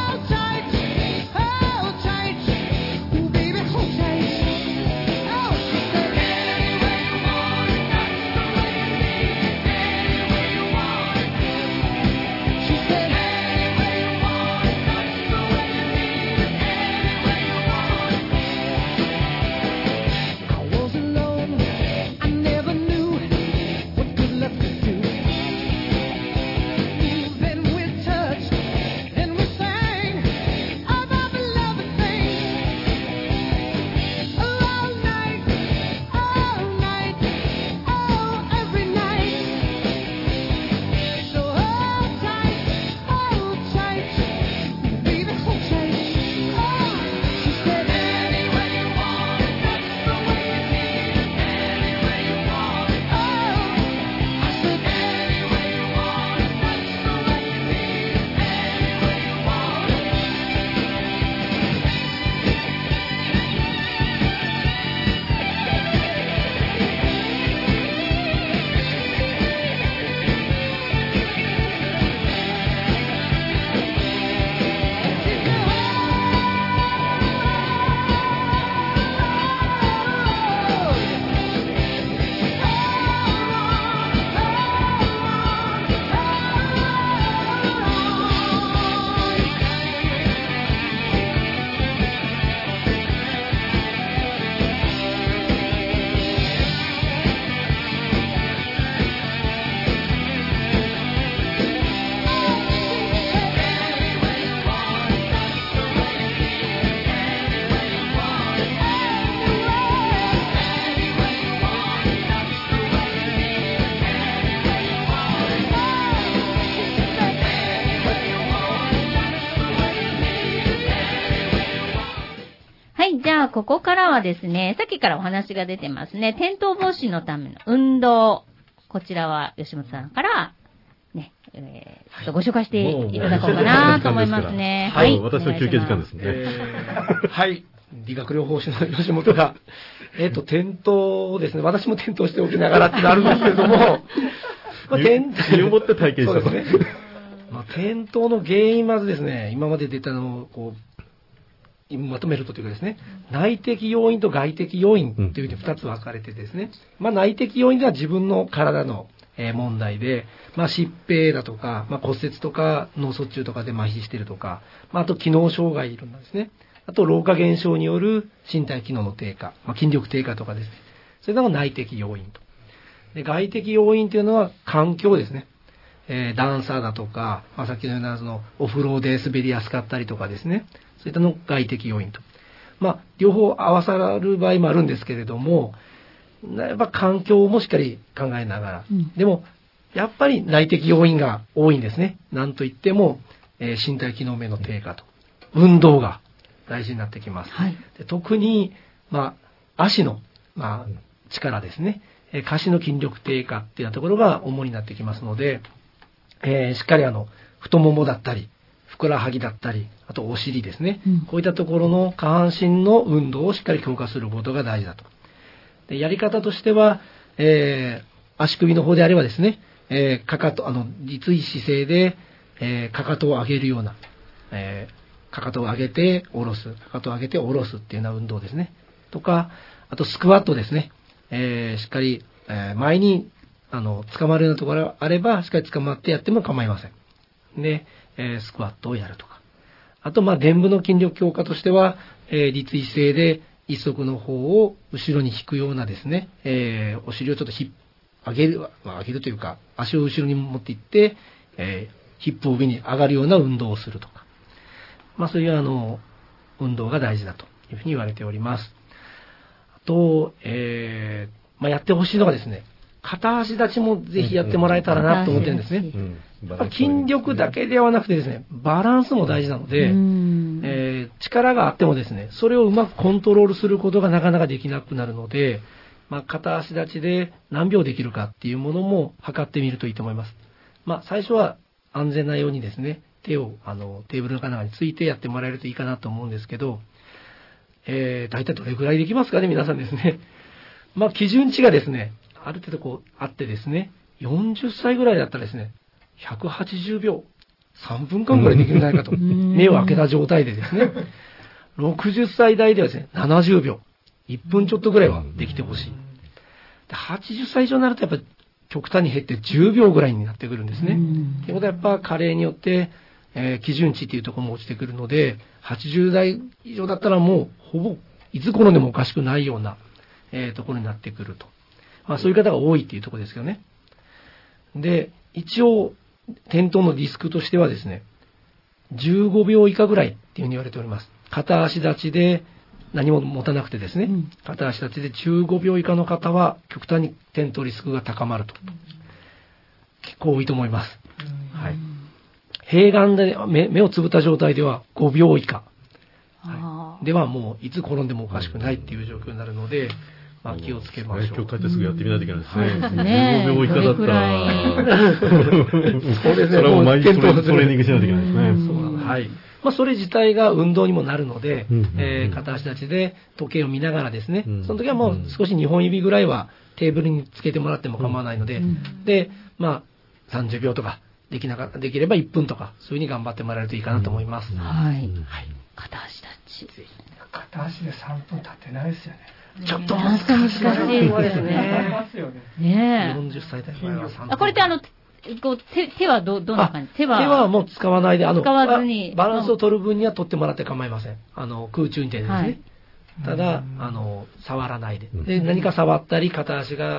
ここからはですね、さっきからお話が出てますね、転倒防止のための運動。こちらは吉本さんから、ね、えー、ちょっとご紹介していただこうかなと思いますね。 はい。私の休憩時間ですね。 えー、はい。理学療法士の吉本が、えっと、転倒をですね、私も転倒しておきながらってなるんですけれども、まあ、 転倒。身をもって体験したそうですね。まあ、転倒の原因、まずですね、今まで出たのを、こう、まとめるとというかですね、内的要因と外的要因というふうにふたつ分かれてですね、まあ、内的要因では自分の体の問題で、まあ、疾病だとか、まあ、骨折とか脳卒中とかで麻痺しているとか、まあ、あと機能障害なんですね。あと老化現象による身体機能の低下、まあ、筋力低下とかですね。それが内的要因と。で、外的要因というのは環境ですね。えー、段差だとか、まあ、さっきのようなそのお風呂で滑りやすかったりとかですね。そういったの外的要因と。まあ、両方合わさる場合もあるんですけれども、やっぱ環境もしっかり考えながら。うん、でも、やっぱり内的要因が多いんですね。なんといっても、えー、身体機能面の低下と。運動が大事になってきます。はい、で特に、まあ、足の、まあ、力ですね。えー、下肢の筋力低下っていうようなところが主になってきますので、えー、しっかりあの、太ももだったり、ふくらはぎだったり、あとお尻ですね、うん。こういったところの下半身の運動をしっかり強化することが大事だと。でやり方としては、えー、足首の方であればですね、えー、かかと、あの、立位姿勢で、えー、かかとを上げるような、えー、かかとを上げて下ろす、かかとを上げて下ろすっていうような運動ですね。とか、あとスクワットですね。えー、しっかり、えー、前に、あの、捕まるようなところがあれば、しっかり捕まってやっても構いません。で、えー、スクワットをやるとか。あと、まあ、臀部の筋力強化としては、えー、立位姿勢で一足の方を後ろに引くようなですね、えー、お尻をちょっとひ上げる、まあ、上げるというか、足を後ろに持っていって、えー、ヒップを上に上がるような運動をするとか。まあ、そういうあの、運動が大事だというふうに言われております。あと、えー、まあ、やってほしいのがですね、片足立ちもぜひやってもらえたらなと思ってるんですね。うんうん、筋力だけではなくてですね、バランスも大事なので、えー、力があってもですね、それをうまくコントロールすることがなかなかできなくなるので、まあ、片足立ちで何秒できるかっていうものも測ってみるといいと思います。まあ、最初は安全なようにですね、手をあのテーブルの中についてやってもらえるといいかなと思うんですけど、えー、大体どれぐらいできますかね、皆さんですね。まあ、基準値がですね、ある程度こうあってですね、よんじゅっさいぐらいだったらですね、ひゃくはちじゅうびょう、さんぷんかんぐらいできるんじゃないかと。目を開けた状態でですね、ろくじゅっさい代ではですね、ななじゅうびょう、いっぷんちょっとぐらいはできてほしい。ではちじゅっさい以上になるとやっぱり極端に減ってじゅうびょうぐらいになってくるんですね。ということはやっぱ加齢によって、えー、基準値っていうところも落ちてくるので、はちじゅうだい以上だったらもうほぼいつ頃でもおかしくないような、えー、ところになってくると。まあ、そういう方が多いっていうところですけどね。で、一応、転倒のリスクとしてはですね、じゅうごびょう以下ぐらいっていうふうに言われております。片足立ちで何も持たなくてですね、うん、片足立ちでじゅうごびょう以下の方は極端に転倒リスクが高まると。結構多いと思います。はい。平眼で 目, 目をつぶった状態ではごびょう以下。はい、ではもういつ転んでもおかしくないっていう状況になるので、まあ、気をつけましょう。 今日帰ってすぐやってみないといけないですね。 そうですね。じゅうごびょう以下だったら。 そうですね。それも毎日トレーニングしないといけないですね。 そうなんです。はい。まあ、それ自体が運動にもなるので、えー、片足立ちで時計を見ながらですね、その時はもう少しにほん指ぐらいはテーブルにつけてもらっても構わないので、で、まあ、さんじゅうびょうとか、できなかった、できればいっぷんとか、そういう風に頑張ってもらえるといいかなと思います。 はい。はい。片足立ち。 片足でさんぷん立てないですよね。 ちょっと難しいですね。ねえ。よんじゅっさい代の場合はさんぷん。 あ、これってあの、こう手、手はど、どんな感じ？手は。 手はもう使わないで、あの、 使わずに。 バランスを取る分には取ってもらって構いません。あの、空中に手ですね。はい、ただ、あの、触らないで。で、何か触ったり、片足が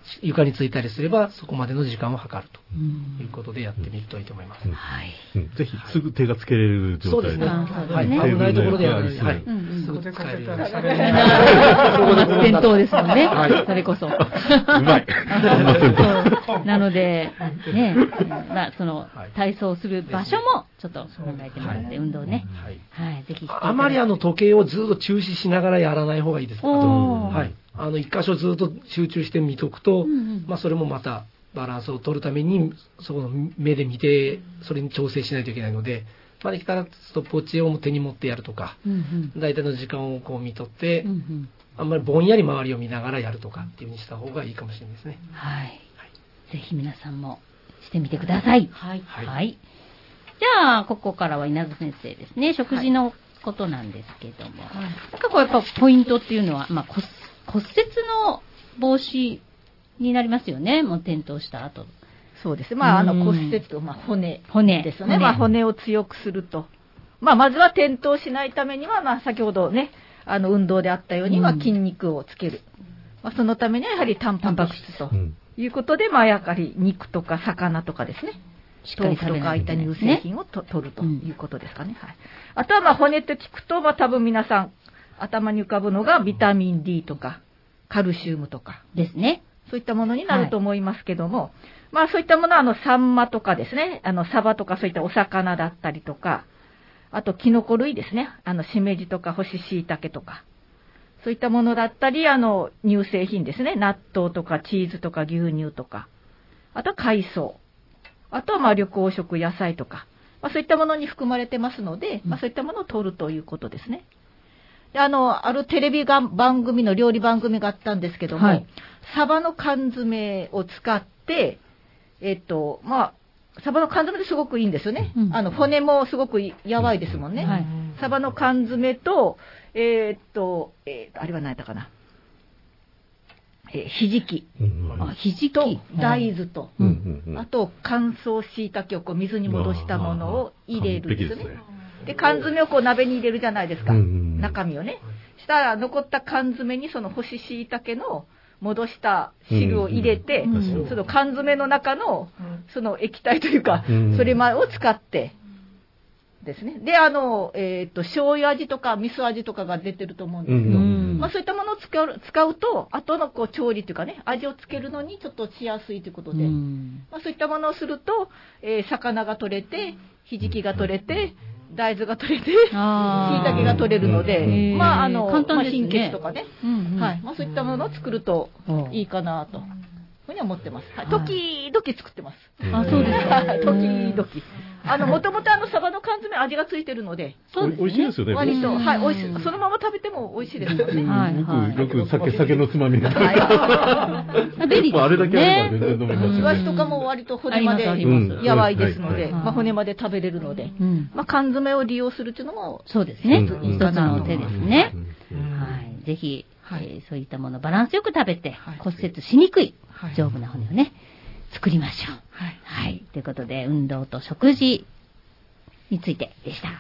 床についたりすればそこまでの時間を測るということでやってみるといいと思います。 はい。 ぜひすぐ手がつけれる状態で。 はい。危ないところでやる。はい。 すぐ使えるように。 伝統ですもんね。それこそ。うまい。 なのでね、まあその体操する場所もちょっと考えてもらって運動ね。はい。ぜひ。 あまりあの時計をずっと注視しながらやらない方がいいです。はい。あの一箇所ずっと集中して見とくと、まあそれもまたバランスを取るためにその目で見てそれに調整しないといけないので、まあできたらストップウォッチを手に持ってやるとか、大体の時間をこう見とって、あんまりぼんやり周りを見ながらやるとかっていう風にした方がいいかもしれないですね。 はい。ぜひ皆さんもしてみてください。はい。はい。じゃあここからは稲津先生ですね。食事のことなんですけども、なんかこうやっぱポイントっていうのは、まあ骨骨折の防止になりますよね。もう転倒した後。 そうです。まあ、あの骨折と、まあ、骨ですね。まあ、骨を強くすると。まあ、まずは転倒しないためには、まあ、先ほどね、あの運動であったように、まあ、筋肉をつける。まあ、そのためにはやはりタンパク質ということで、まあ、やはり肉とか魚とかですね。豆腐とかああいった乳製品をと取るということですかね。はい。あとは、まあ、骨と聞くと、まあ、多分皆さん頭に浮かぶのがビタミン D とかカルシウムとかですね。 そういったものになると思いますけども、はい、まあそういったものはあのサンマとかですね、あのサバとかそういったお魚だったりとか、あとキノコ類ですね、あのしめじとか干し椎茸とか、そういったものだったり、あの乳製品ですね、納豆とかチーズとか牛乳とか、あとは海藻、あとはまあ緑黄色野菜とか、まあそういったものに含まれてますので、まあそういったものを取るということですね。で、あの、あるテレビが番組の料理番組があったんですけども、はい、サバの缶詰を使って、えっと、まあ、サバの缶詰ですごくいいんですよね。うん、あの、骨もすごくやばいですもんね。はい、サバの缶詰と、えー、っと、えー、あれは何やったかな。えー、ひじき。 あ、ひじきと大豆と、うん、あと乾燥椎茸をこう水に戻したものを入れるんですよね。で、缶詰をこう鍋に入れるじゃないですか。中身をね。したら残った缶詰にその干し椎茸の戻した汁を入れて、その缶詰の中のその液体というか、それを使ってですね。で、あの、えっと、醤油味とか味噌味とかが出てると思うんですけど、まあそういったものを使う、使うと、後のこう調理というかね、味をつけるのにちょっとしやすいということで、まあそういったものをすると、えー、魚が取れて、ひじきが取れて、大豆が取れて、椎茸が取れるので、まあ、あの、簡単ですね。まあ、貧血とかね。うんうん、はい。まあ、そういったものを作るといいかなと、ふうに思ってます。はい。時々作ってます。 あ、そうですか。 時々。あの、もともとあの、サバの缶詰味がついてるので、 そうですね。美味しいですよね。 割と、はい、美味しい。そのまま食べても美味しいですよね。 はい。よく、よく酒、酒のつまみが。 はい。便利ですね。 あれだけあれば全然飲めます。 イワシとかも割と骨までやばいですので、まあ骨まで食べれるので、まあ缶詰を利用するっていうのも、 そうですね。一つの手ですね。はい。ぜひ、そういったものバランスよく食べて、骨折しにくい丈夫な骨をね、作りましょう。はい。はい。ということで、運動と食事についてでした。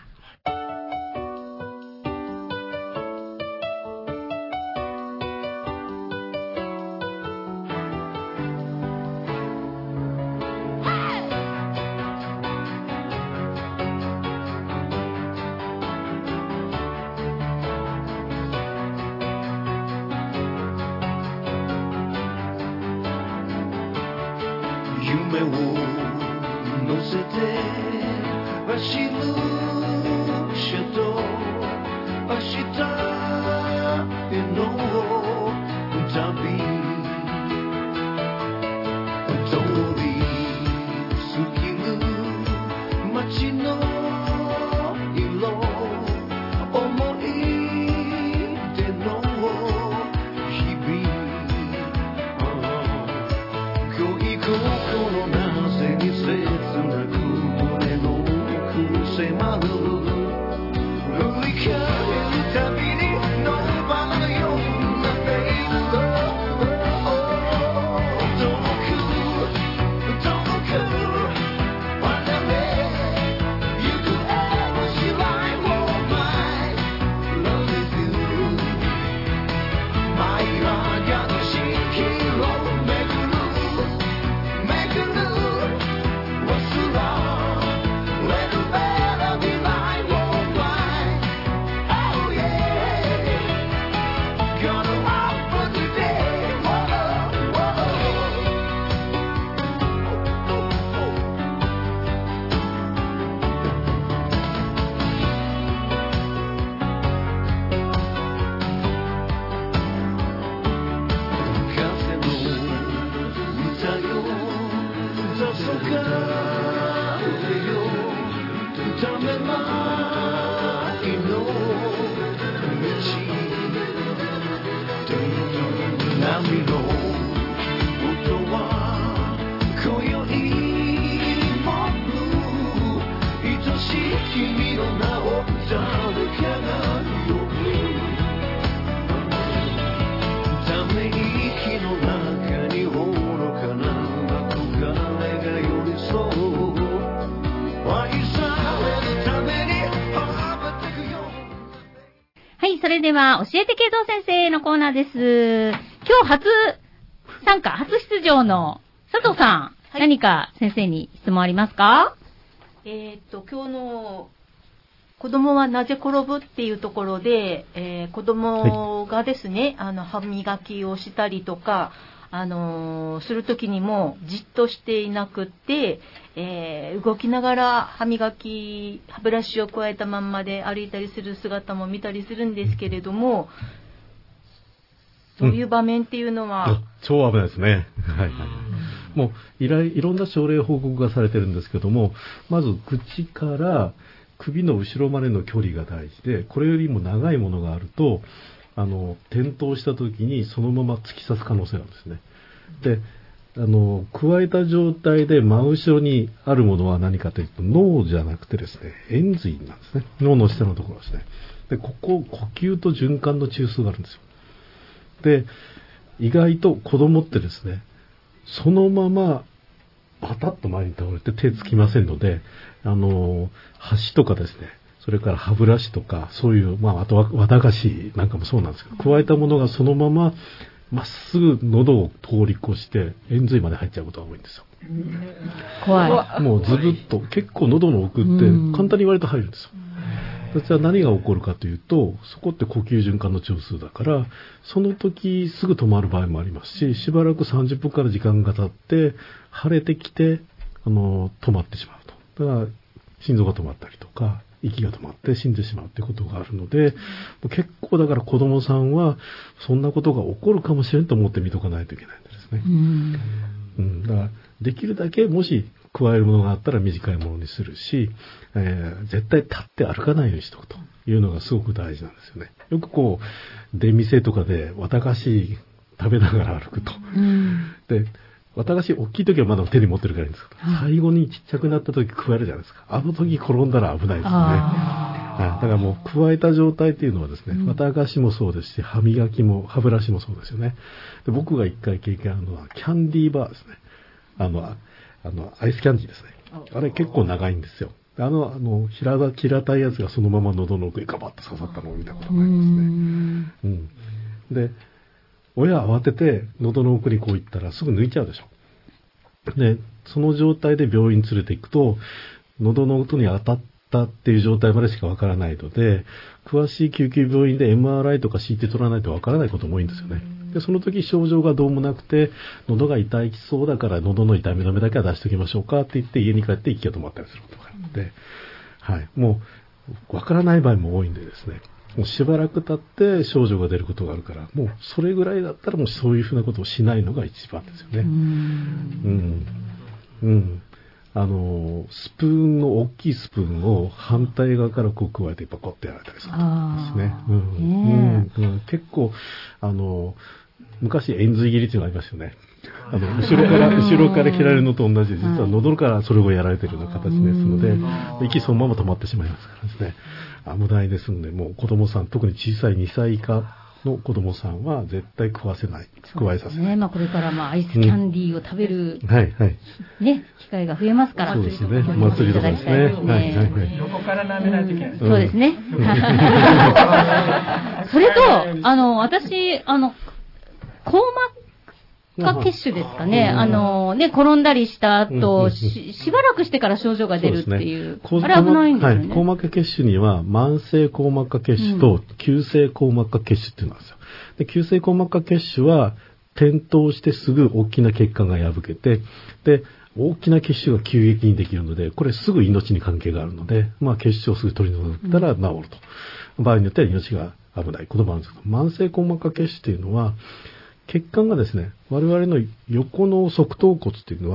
夢を乗せて走るシャドウ、明日への旅、通り過ぎる街の色、思い出の日々、今日このなぜに切なく胸の奥迫る、振り返るたびにノーバーのようなフェイス、遠く遠く離れゆく every line of my love is you、舞い上がる蜃気楼めぐそれでは、教えて慶三先生のコーナーです。今日初参加、初出場の佐藤さん、はい、何か先生に質問ありますか？ えー、っと、今日の子供はなぜ転ぶっていうところで、えー、子供がですね、はい、あの、歯磨きをしたりとか、あのー、するときにもじっとしていなくって、えー、動きながら歯磨き、歯ブラシを加えたまんまで歩いたりする姿も見たりするんですけれども、そういう場面っていうのは、 うん、超危ないですね。はいはい。もういらいろんな症例報告がされてるんですけども、まず口から首の後ろまでの距離が大事で、これよりも長いものがあると、あの転倒した時にそのまま突き刺す可能性があるんですね。で、あの加えた状態で真後ろにあるものは何かというと、脳じゃなくてですね、延髄なんですね。脳の下のところですね。で、ここ呼吸と循環の中枢があるんですよ。で、意外と子供ってですね、そのままパタッと前に倒れて手つきませんので、あの箸とかですね、それから歯ブラシとか、そういう、まあ、あとは綿菓子なんかもそうなんですけど、加えたものがそのまままっすぐ喉を通り越して延髄まで入っちゃうことが多いんですよ。 怖い。 もうズブッと、結構喉の奥って簡単に割と入るんですよ。じゃあ何が起こるかというと、そこって呼吸循環の中枢だから、その時すぐ止まる場合もありますし、しばらくさんじゅっぷんから時間が経って、腫れてきて、あの、止まってしまうと。だから、心臓が止まったりとか、息が止まって死んでしまうってことがあるので、結構だから子供さんはそんなことが起こるかもしれんと思って見とかないといけないんですね。うんうん、だからできるだけもし加えるものがあったら短いものにするし、えー、絶対立って歩かないようにしておくというのがすごく大事なんですよね。よくこう出店とかで綿菓子食べながら歩くと。うん、で綿菓子大きい時はまだ手に持ってるからいいんですけど、最後にちっちゃくなった時加えるじゃないですか。あの時転んだら危ないですよね。はい、だからもう加えた状態っていうのはですね、うん、綿菓子もそうですし、歯磨きも歯ブラシもそうですよね。で、僕が一回経験あるのはキャンディーバーですね。あの、あのアイスキャンディーですね。あれ結構長いんですよ。あの、あの平た平たいやつがそのまま喉の奥にガバッと刺さったのを見たことがありますね。うん、うん。で、親慌てて喉の奥にこう行ったらすぐ抜いちゃうでしょ。で、その状態で病院に連れて行くと、喉の音に当たったっていう状態までしかわからないので、詳しい救急病院で エムアールアイ とか シーティー 取らないとわからないことも多いんですよね。で、その時症状がどうもなくて、喉が痛いそうだから喉の痛み止めだけは出しておきましょうかって言って家に帰って息が止まったりすることがあるので、はい。もう、わからない場合も多いんでですね。もうしばらく経って症状が出ることがあるから、もうそれぐらいだったらもうそういうふうなことをしないのが一番ですよね。うん。うん。あの、スプーンの大きいスプーンを反対側からこう加えてパコってやられたりするとですね。うんうんうん、結構、あの、昔円髄切りっていうのがありますよね。あの、後ろから、後ろから切られるのと同じで、実は喉からそれをやられているような形ですので、息そのまま止まってしまいますからですね。危ないですので、もう子供さん、特に小さいにさい以下の子供さんは絶対食わせない、加えさせない。 ね、まあこれからまあアイスキャンディーを食べる、 うん、はいはい。 ね、機会が増えますから。 そうですね。お祭りとかですね。はいはいはい。 横から舐めないといけない。 そうですね。それと、あの、私、あの、硬膜下血腫ですかね。あの、ね、転んだりした後、し、しばらくしてから症状が出るっていう。うね、あれ危ないんですよね。はい。 硬膜下血腫には、慢性硬膜下血腫と急性硬膜下血腫っていうのがあるんですよ。で、急性硬膜下血腫は、転倒してすぐ大きな血管が破けて、で、大きな血腫が急激にできるので、これすぐ命に関係があるので、まあ血腫をすぐ取り除いたら治ると。うん、場合によっては命が危ないこともあるんですけど、慢性硬膜下血腫っていうのは、血管がですね、我々の横の側頭骨っていうのは、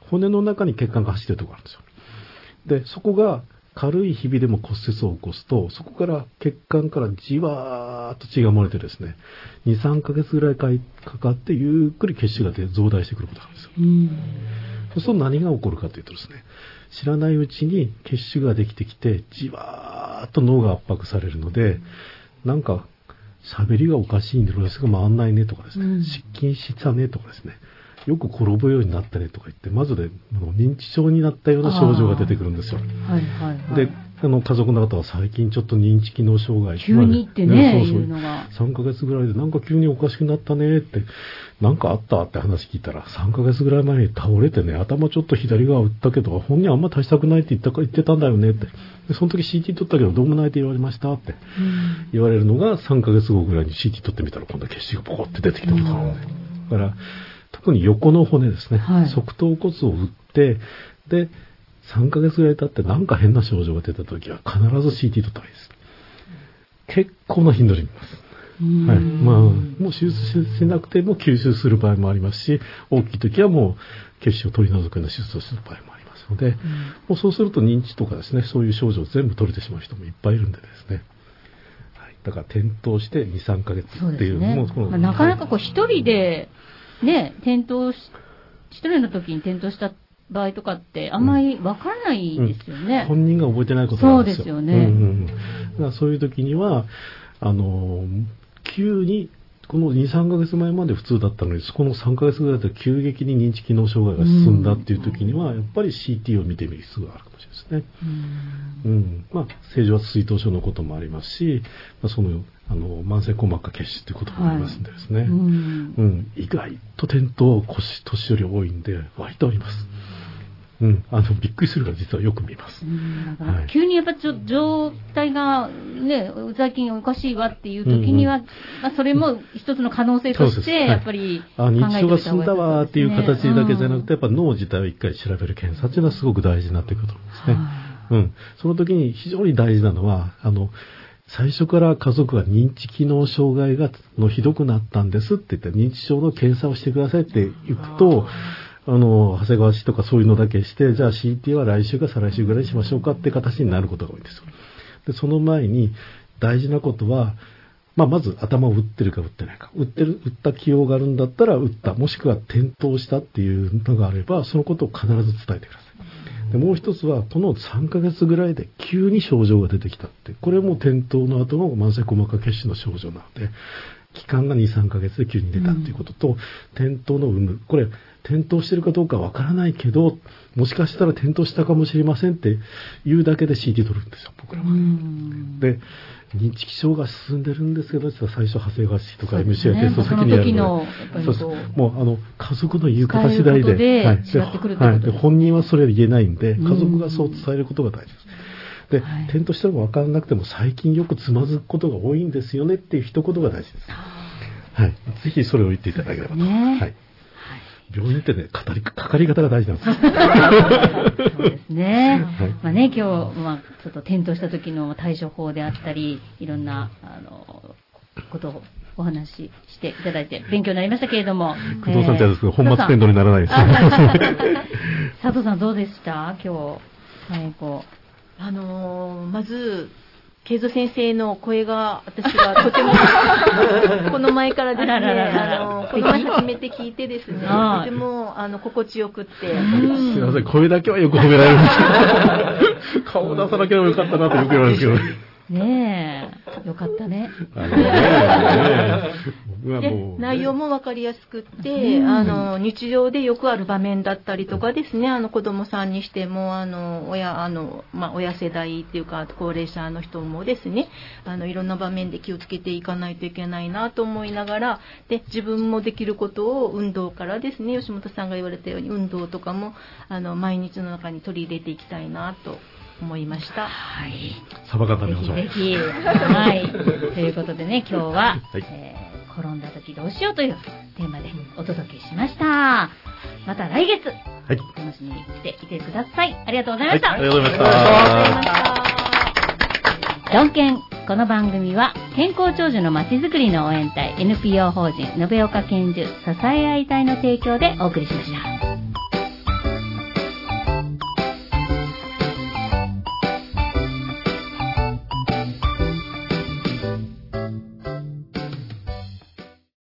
骨の中に血管が走ってるところがあるんですよ。で、そこが軽いひびでも骨折を起こすと、そこから血管からじわーっと血が漏れてですね、に、さんかげつぐらいかかってゆっくり血腫が出増大してくることがあるんですよ。うん、そうすると何が起こるかというとですね、知らないうちに血腫ができてきて、じわーっと脳が圧迫されるので、なんか喋りがおかしいんで、ロレスが回んないねとかですね、うん、失禁したねとかですね、よく転ぶようになったねとか言って、まずで認知症になったような症状が出てくるんですよ。はいはいはい、で、あの家族の方は最近ちょっと認知機能障害、 急にってね、 ね、そうそういうのがさんかげつぐらいでなんか急におかしくなったねって、なんかあったって話聞いたら、さんかげつぐらい前に倒れてね、頭ちょっと左側打ったけど本人あんま大したくないって言ったか言ってたんだよねって、でその時 シーティー 取ったけどどうもないって言われましたって言われるのが、さんかげつごぐらいに シーティー 取ってみたら今度は血腫がポコって出てきたことなので、だから特に横の骨ですね、はい、側頭骨を打って、で、さんかげつぐらい経ってなんか変な症状が出たときは必ず シーティー 取った方がいいです。結構な頻度で見ます。はい。まあ、もう手術しなくても吸収する場合もありますし、大きいときはもう血腫を取り除くような手術をする場合もありますので、もうそうすると認知とかですね、そういう症状を全部取れてしまう人もいっぱいいるんでですね。はい、だから転倒してに、さんかげつっていうのも、 そうですね、まあ、なかなかこう一人で、ね、転倒し、一人の時に転倒した場合とかってあんまりわからないですよね、 うんうん。本人が覚えてないことなんですよ。 そうですよね。うんうん、 だからそういう時には、あの、急に、このに、さんかげつまえまで普通だったのに、このさんかげつぐらいで急激に認知機能障害が進んだっていう時には、やっぱり シーティー を見てみる必要があるかもしれないですね。うん。うん、まあ、正常圧水頭症のこともありますし、まあ、その、あの慢性硬膜下血腫ということもありますんでですね、はい、うんうん、意外と転倒腰年寄り多いんで割とあります、うん、あのびっくりするから実はよく見ます、うん、 だから急にやっぱちょ状態がね最近おかしいわっていう時には、うんうん、まあ、それも一つの可能性としてやっぱり考えておいた方がいいですね、 あ認知症が進んだわっていう形だけじゃなくて、やっぱ脳自体を一回調べる検査っていうのはすごく大事になってくると思うんですね、うん、その時に非常に大事なのはあの最初から家族が認知機能障害がのひどくなったんですって言って認知症の検査をしてくださいって言うと、あの長谷川氏とかそういうのだけしてじゃあ シーティー は来週か再来週ぐらいにしましょうかって形になることが多いんですよ。でその前に大事なことは、まあ、まず頭を打ってるか打ってないか、打ってる打った起用があるんだったら打った、もしくは転倒したっていうのがあればそのことを必ず伝えてください。でもう一つはこのさんかげつぐらいで急に症状が出てきたって、これも転倒の後の慢性硬膜下血腫の症状なので、期間がに、さんかげつで急に出たっていうことと、うん、転倒の有無、これ転倒してるかどうかわからないけどもしかしたら転倒したかもしれませんっていうだけで シーティー 取るんですよ僕らは。うんで認知気象が進んでるんですけど、実は最初長谷川氏とか エムシーアイ テスト先にやるので、そうそうもうあの家族の言う方次第で、 で、はい、違ってくるってことですね。 で本人はそれは言えないんで、家族がそう伝えることが大事です。で、はい、転倒しても分からなくても最近よくつまずくことが多いんですよねっていう一言が大事です。はい、ぜひそれを言っていただければと。ね、はい。病院ってね、かかり、かかり方が大事なんですよ。 そうですね。はい、まあね、今日、まあ、ちょっと転倒した時の対処法であったり、いろんな、あの、ことをお話ししていただいて、勉強になりましたけれども。 工藤さんじゃですけど、本末転倒にならないです。 佐藤さんどうでした今日、最後。 あのー、まず、慶三先生の声が私はとてもこの前からですね、あのこの前初めて聞いてですね、とてもあの心地よくって。すみません、声だけはよく褒められるんですけど、顔を出さなければよかったなとよく言われるんですけど。 ねえ、よかったね。 で内容も分かりやすくって、うん、あの日常でよくある場面だったりとかですね、あの子どもさんにしてもあの 親, あの、まあ、親世代っていうか高齢者の人もですね、あのいろんな場面で気をつけていかないといけないなと思いながら、で自分もできることを運動からですね、吉本さんが言われたように運動とかもあの毎日の中に取り入れていきたいなと思いました。 はい。 サバ缶食べましょう。 ぜひぜひ。はい。ということでね、今日は、はい、えー、転んだ時どうしようというテーマでお届けしました。また来月、はい、楽しみにしていてください。ありがとうございました。はい、 ありがとうございました。 ドンケン、この番組は健康長寿のまちづくりの応援隊 エヌピーオー 法人延岡健寿支え合い隊の提供でお送りしました。